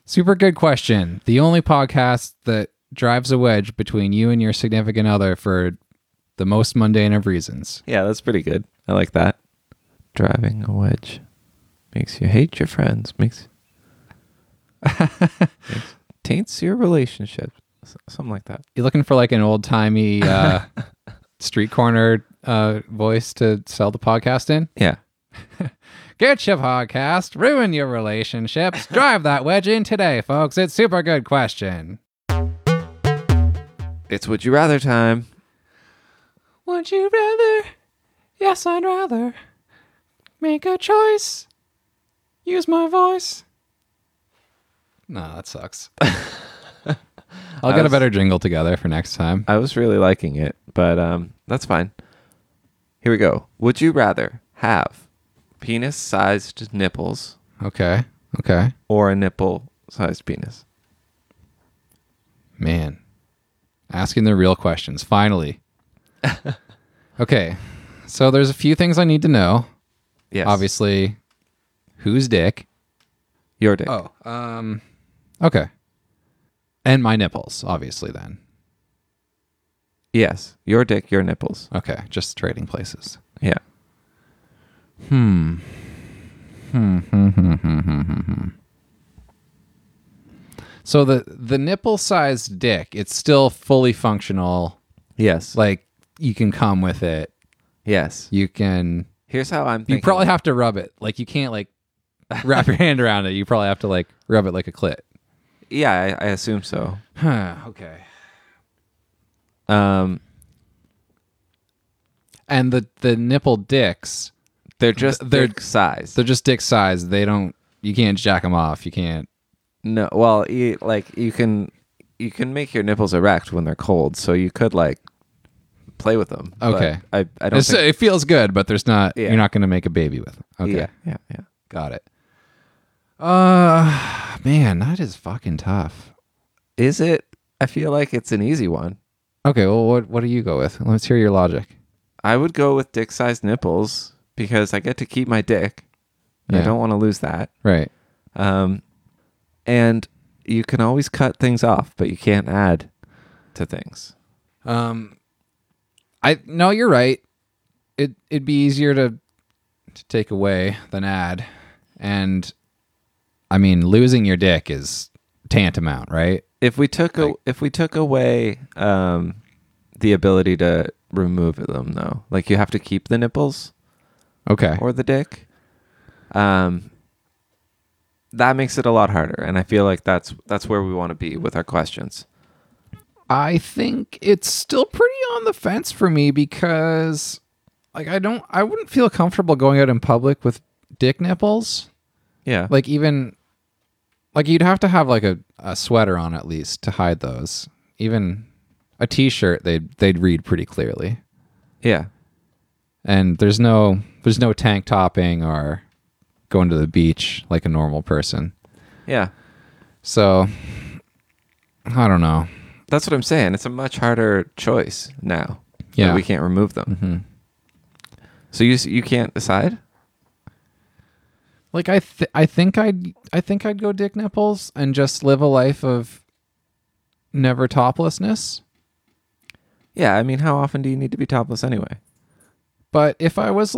Super good question. The only podcast that drives a wedge between you and your significant other for the most mundane of reasons. Yeah, that's pretty good. I like that. Driving a wedge makes you hate your friends. Taints your relationship. Something like that. You looking for like an old-timey street corner voice to sell the podcast in? Yeah. Get your podcast, ruin your relationships, drive that wedge in today, folks. It's super good question. It's Would You Rather time. Would you rather? Yes, I'd rather. Make a choice. Use my voice. No, that sucks. I'll get a better jingle together for next time. I was really liking it, but that's fine. Here we go. Would you rather have penis-sized nipples Okay. or a nipple-sized penis? Man. Asking the real questions, finally. Okay. So there's a few things I need to know. Yes. Obviously, whose dick? Your dick. Oh, okay. And my nipples, obviously, then. Yes. Your dick, your nipples. Okay, just trading places. Yeah. So the nipple-sized dick, it's still fully functional. Yes. Like, you can come with it. Yes. You can... Here's how I'm thinking. You probably have to rub it. Like, you can't, like, wrap your hand around it. You probably have to, like, rub it like a clit. Yeah, I assume so. Okay. Um, And the nipple dicks, they're just they're dick size. they're just dick size. They don't... You can't jack them off. You can't... No, well, you can make your nipples erect when they're cold, so you could like play with them. but Okay. I don't think. It feels good, but there's not... Yeah. You're not going to make a baby with them. Okay. Yeah. Got it. Man, that is fucking tough. Is it? I feel like it's an easy one. Okay, well, what do you go with? Let's hear your logic. I would go with dick-sized nipples because I get to keep my dick. And I Yeah. don't want to lose that. Right. And you can always cut things off, but you can't add to things. No, you're right. It'd be easier to take away than add. And I mean, losing your dick is tantamount, right? If we took away the ability to remove them, though, like you have to keep the nipples Okay. or the dick, that makes it a lot harder. And I feel like that's where we want to be with our questions. I think it's still pretty on the fence for me because like I wouldn't feel comfortable going out in public with dick nipples. Yeah. Like even like you'd have to have like a sweater on at least to hide those. Even a t-shirt they'd read pretty clearly. Yeah. And there's no tank topping or going to the beach like a normal person. Yeah. So I don't know. That's what I'm saying. It's a much harder choice now. Yeah. That we can't remove them. Mm-hmm. So you can't decide? Like I think I'd go dick nipples and just live a life of never toplessness. Yeah, I mean, how often do you need to be topless anyway? But if I was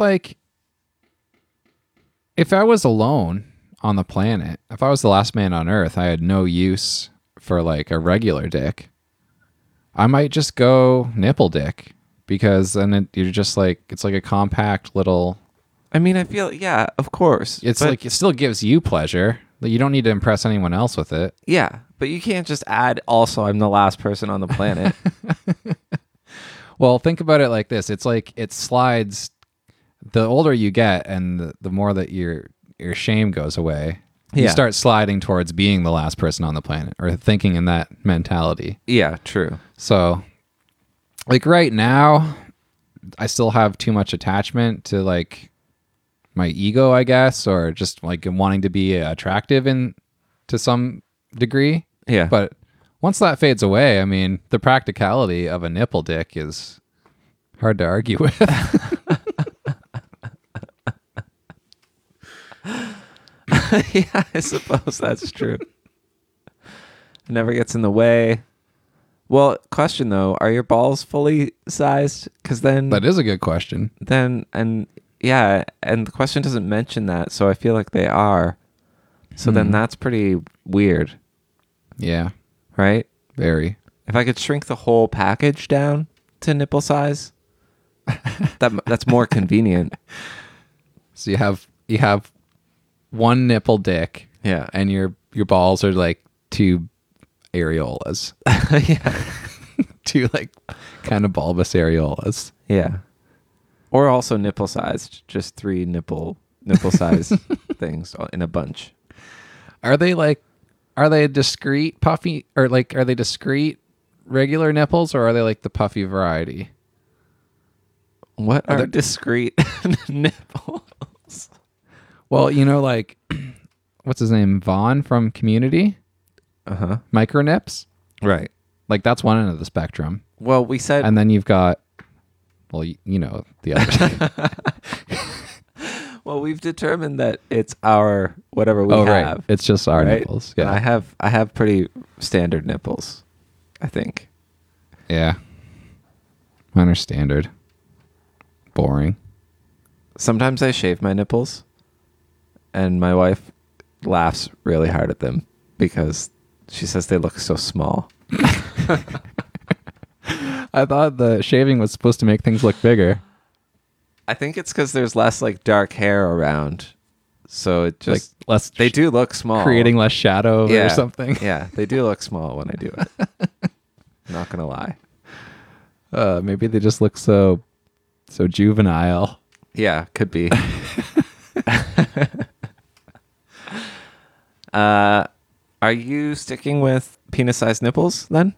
alone on the planet, if I was the last man on Earth, I had no use for like a regular dick. I might just go nipple dick because then you're just like, it's like a compact little... I mean, I feel, yeah, of course. It's like, it still gives you pleasure. You don't need to impress anyone else with it. Yeah, but you can't just add, also, I'm the last person on the planet. Well, think about it like this. It's like it slides. The older you get and the more that your shame goes away, you Yeah. start sliding towards being the last person on the planet or thinking in that mentality. Yeah, true. So like right now, I still have too much attachment to like my ego, I guess, or just like wanting to be attractive to some degree. Yeah. But once that fades away, I mean, the practicality of a nipple dick is hard to argue with. Yeah, I suppose that's true. Never gets in the way. Well, question though, are your balls fully sized? Because then That is a good question. and the question doesn't mention that, so I feel like they are. So then that's pretty weird, Yeah, right? very. If I could shrink the whole package down to nipple size, that's more convenient. So you have one nipple dick, Yeah. and your balls are like two areolas, Yeah. two like kind of bulbous areolas. Yeah. Or also nipple sized, just 3 nipple size things in a bunch. Are they discrete puffy, or like are they discrete regular nipples, or are they like the puffy variety? What Are are there- discrete nipples? Well, like what's his name, Vaughn from Community, Uh-huh. micro nips. Right. Like that's one end of the spectrum, Well, we said and then you've got, well, the other. well, we've determined that it's our whatever we have. Right. It's just our right? nipples. And Yeah. I have pretty standard nipples, I think. Yeah. Mine are standard. Boring. Sometimes I shave my nipples and my wife laughs really hard at them because she says they look so small. I thought the shaving was supposed to make things look bigger. I think it's because there's less like dark hair around. So it just Like less they do look small. creating less shadow or something. Yeah, they do look small when I do it. Not gonna lie. Maybe they just look so juvenile. Yeah, could be. Are you sticking with penis-sized nipples then?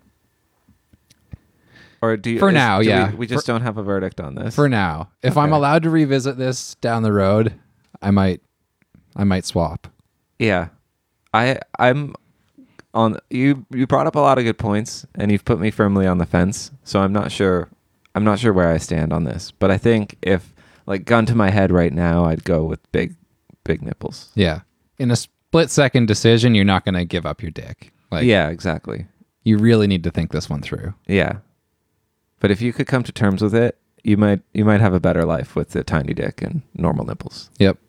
Or do you? For now, yeah. We just don't have a verdict on this. For now. If I'm Okay. allowed to revisit this down the road, I might swap. Yeah, I'm on. You brought up a lot of good points, and you've put me firmly on the fence. So I'm not sure. I'm not sure where I stand on this, but I think if like gun to my head right now, I'd go with big nipples. Yeah. In a split second decision, you're not going to give up your dick. Like, Yeah, exactly. you really need to think this one through. Yeah, but if you could come to terms with it, you might have a better life with the tiny dick and normal nipples. Yep.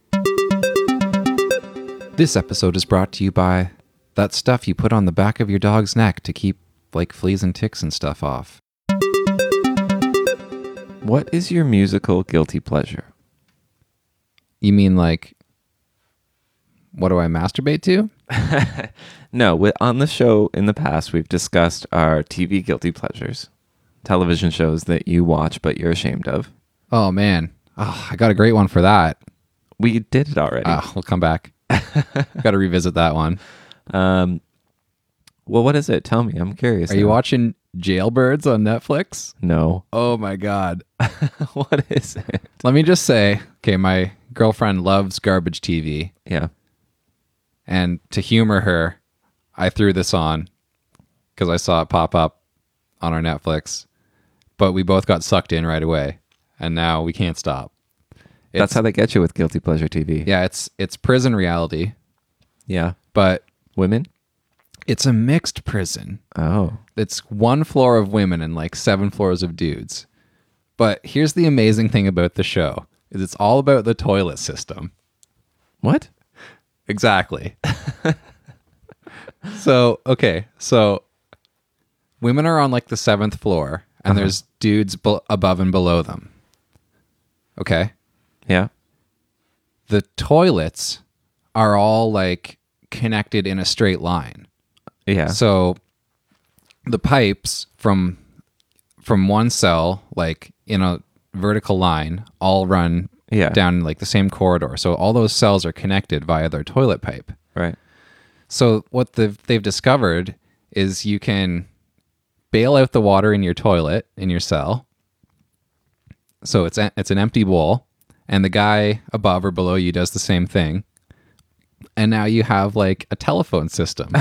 This episode is brought to you by that stuff you put on the back of your dog's neck to keep like fleas and ticks and stuff off. What is your musical guilty pleasure? You mean like, what do I masturbate to? No, on the show in the past, we've discussed our TV guilty pleasures, television shows that you watch but you're ashamed of. Oh man. Oh, I got a great one for that. We did it already. We'll come back. Got to revisit that one. Well, what is it? Tell me. I'm curious. Are you now. watching Jailbirds on Netflix? No. Oh my God. What is it? Let me just say, okay, my girlfriend loves garbage TV. Yeah. And to humor her, I threw this on because I saw it pop up on our Netflix. But we both got sucked in right away. And now we can't stop. That's how they get you with guilty pleasure TV. Yeah, it's prison reality, Yeah. but Women? it's a mixed prison. Oh. It's 1 floor of women and like 7 floors of dudes. But here's the amazing thing about the show is it's all about the toilet system. What? Exactly. So women are on like the 7th floor and there's dudes above and below them. Okay? Yeah. The toilets are all like connected in a straight line. Yeah. So the pipes from one cell, like in a vertical line, all run Yeah. down like the same corridor. So all those cells are connected via their toilet pipe. Right. So what they've discovered is you can bail out the water in your toilet in your cell. So it's an empty bowl, and the guy above or below you does the same thing. And now you have like a telephone system.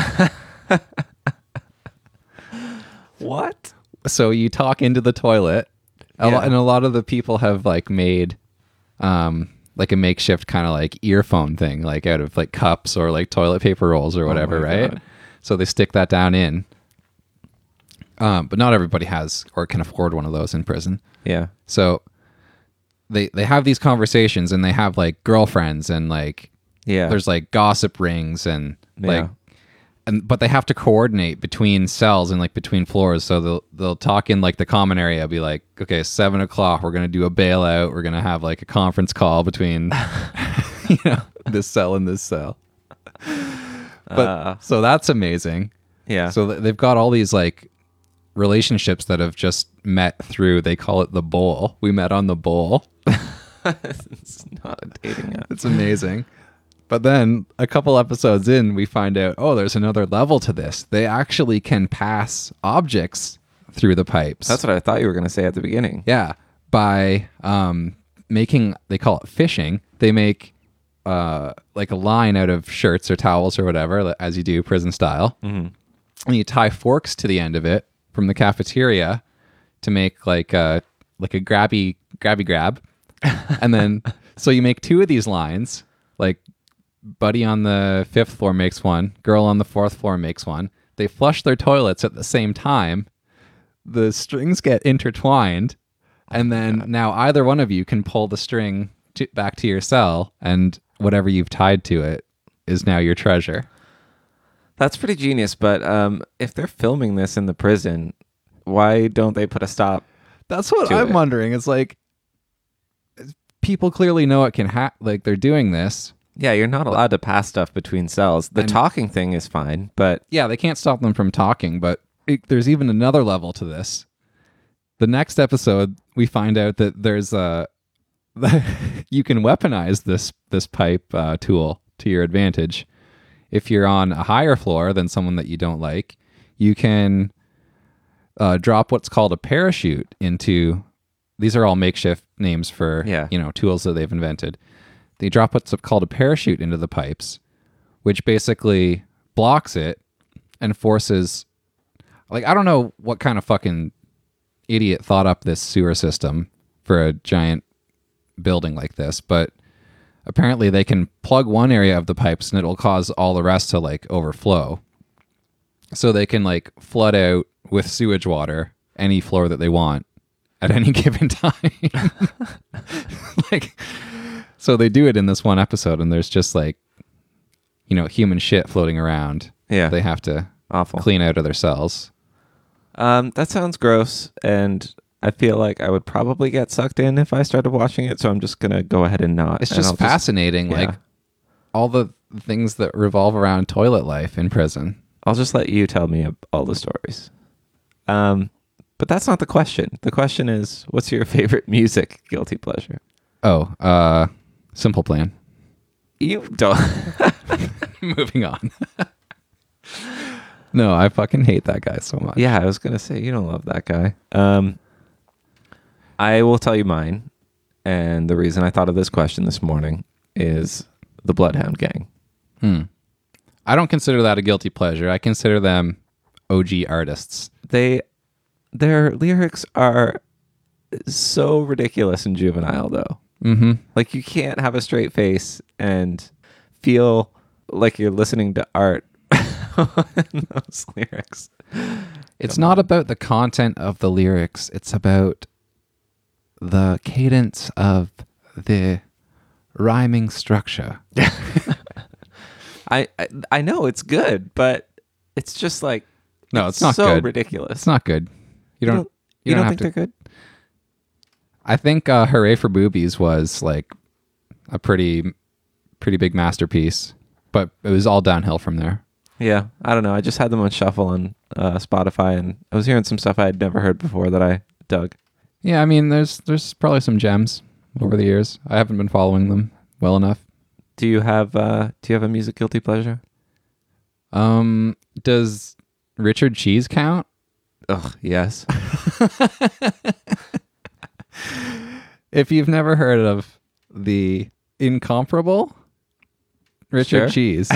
What? So you talk into the toilet, and a lot of the people have like made like a makeshift kind of like earphone thing, like out of like cups or like toilet paper rolls or whatever, my right? God. So they stick that down in. But not everybody has or can afford one of those in prison. Yeah. So they have these conversations, and they have like girlfriends, and like Yeah. there's like gossip rings, and like Yeah. but they have to coordinate between cells and like between floors. So they'll talk in like the common area, be like, okay, 7:00, we're gonna do a bailout. We're gonna have like a conference call between this cell and this cell. But so that's amazing. Yeah. So they've got all these like relationships that have just met through, they call it the bowl. We met on the bowl. It's not a dating app. It's amazing. But then a couple episodes in, we find out, oh, there's another level to this. They actually can pass objects through the pipes. That's what I thought you were going to say at the beginning. Yeah. By making, they call it fishing. They make like a line out of shirts or towels or whatever, as you do prison style. Mm-hmm. And you tie forks to the end of it from the cafeteria to make like a grabby grab. And then, so you make 2 of these lines, like buddy on the 5th floor makes one, girl on the 4th floor makes one. They flush their toilets at the same time. The strings get intertwined, and then now either one of you can pull the string back to your cell, and whatever you've tied to it is now your treasure. That's pretty genius, but if they're filming this in the prison, why don't they put a stop? That's what to I'm it? wondering. It's like people clearly know it can like they're doing this. Yeah, you're not allowed to pass stuff between cells. The And- talking thing is fine, but Yeah, they can't stop them from talking, but there's even another level to this. The next episode, we find out that there's you can weaponize this pipe tool to your advantage. If you're on a higher floor than someone that you don't like, you can drop what's called a parachute into. These are all makeshift names for tools that they've invented. They drop what's called a parachute into the pipes, which basically blocks it and forces. Like, I don't know what kind of fucking idiot thought up this sewer system for a giant building like this, but apparently they can plug one area of the pipes and it'll cause all the rest to like overflow. So they can like flood out with sewage water any floor that they want at any given time. Like, so they do it in this one episode, and there's just like, human shit floating around. yeah, They have to awful. clean out of their cells. That sounds gross, and I feel like I would probably get sucked in if I started watching it, so I'm just going to go ahead and not. It's and just I'll fascinating, yeah. like all the things that revolve around toilet life in prison. I'll just let you tell me all the stories. But that's not the question. The question is, what's your favorite music guilty pleasure? Oh, Simple Plan. You don't. Moving on. No, I fucking hate that guy so much. Yeah, I was going to say, you don't love that guy. I will tell you mine. And the reason I thought of this question this morning is the Bloodhound Gang. I don't consider that a guilty pleasure. I consider them OG artists. Their lyrics are so ridiculous and juvenile, though. Mm-hmm. Like, you can't have a straight face and feel like you're listening to art in those lyrics. It's not about the content of the lyrics. It's about the cadence of the rhyming structure. I know it's good, but it's just like No, it's not so good. ridiculous. It's not good. You don't don't have think to. they're good? I think Hooray for Boobies was like a pretty big masterpiece, but it was all downhill from there. Yeah, I don't know. I just had them on shuffle on Spotify, and I was hearing some stuff I had never heard before that I dug. Yeah, I mean, there's probably some gems over the years. I haven't been following them well enough. Do you have a music guilty pleasure? Does Richard Cheese count? Ugh, yes. If you've never heard of the incomparable Richard Sure. Cheese,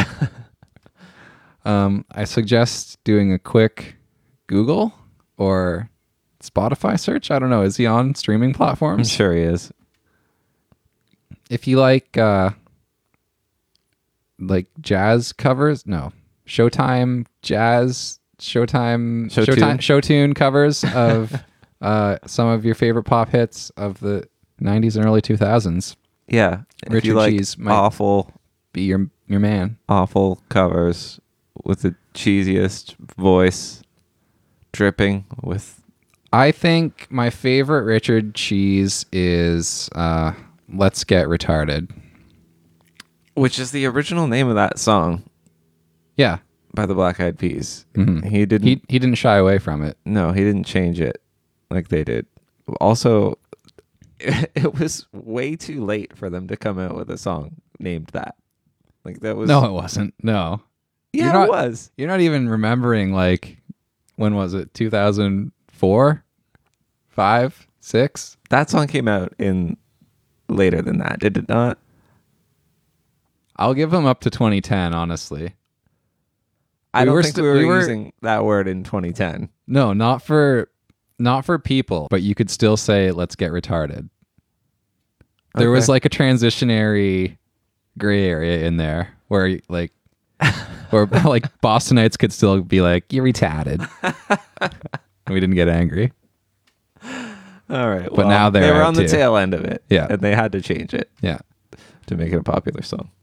I suggest doing a quick Google or Spotify search. I don't know. Is he on streaming I'm platforms? sure he is. If you like jazz covers, no, Showtime jazz, Showtune. Showtune covers of some of your favorite pop hits of the 90s and early 2000s. Yeah. If Richard you like Cheese might awful be your man. awful covers with the cheesiest voice dripping with I think my favorite Richard Cheese is Let's Get Retarded. which is the original name of that song Yeah. by the Black Eyed Peas. Mhm. He didn't He didn't shy away from it. No, he didn't change it like they did. Also, it was way too late for them to come out with a song named that. Like that was No, it wasn't. No. Yeah, You're not- it was. You're not even remembering, like, when was it? 2004? 5? 6? That song came out in later than that, did it not? I'll give him up to 2010, honestly. I We don't were think st- we were we were- using that word in 2010. No, not for people, but you could still say Let's Get Retarded. There was Okay. like a transitionary gray area in there where like where like Bostonites could still be like, you're retarded. We didn't get angry. All right. But now they they're were out on the too. tail end of it. Yeah. And they had to change it Yeah. to make it a popular song.